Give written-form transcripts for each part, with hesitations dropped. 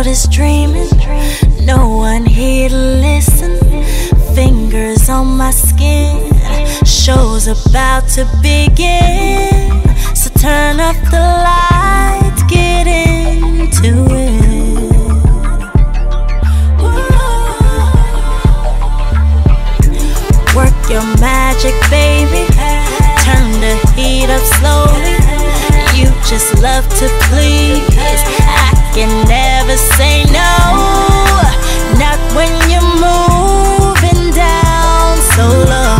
world is dreaming, no one here to listen. Fingers on my skin, show's about to begin. So turn up the lights, get into it. Work your magic, baby. Turn the heat up slowly. You just love to please. I can never say no, not when you're moving down so low.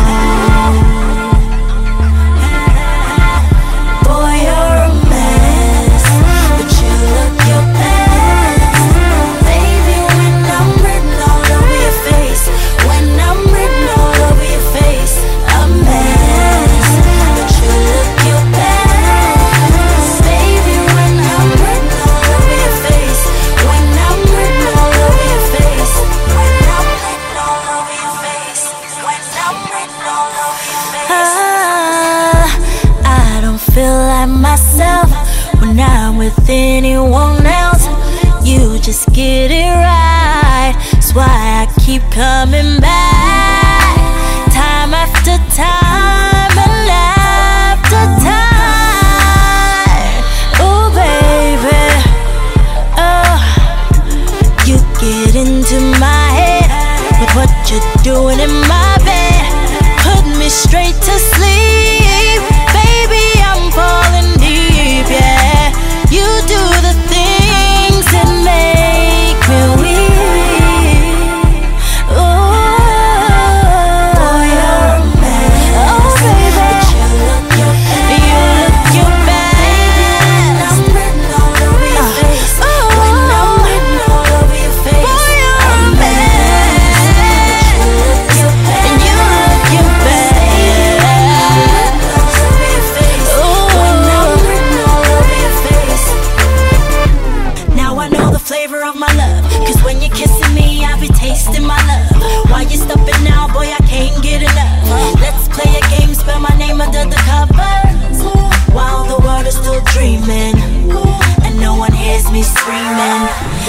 Boy, you're a mess, but you look your best. Baby, when I'm written all over your face, when I'm written all over your face, a mess, but you look your best. Baby, when I'm written all over your face, when I'm written all over your face, when I'm written all over your face, when I'm written all over your face. I don't feel like myself when I'm with anyone else. You just get it right, that's why I keep coming back, time after time and after time. Oh baby, oh, you get into my head with what you're doing in my bed, put me straight to sleep. Baby, I'm falling deep, yeah. You do the things that make me weak. Oh, boy, you're a mess. Oh, baby, but you look your best. You look your best. When I'm written all over your face, when I'm written all over your face, boy, you're a mess. But you look your best, and you look your best. Flavor of my love, cause when you're kissing me, I'll be tasting my love. While you're stopping now, boy, I can't get enough. Let's play a game, spell my name under the covers, while the world is still dreaming, and no one hears me screaming.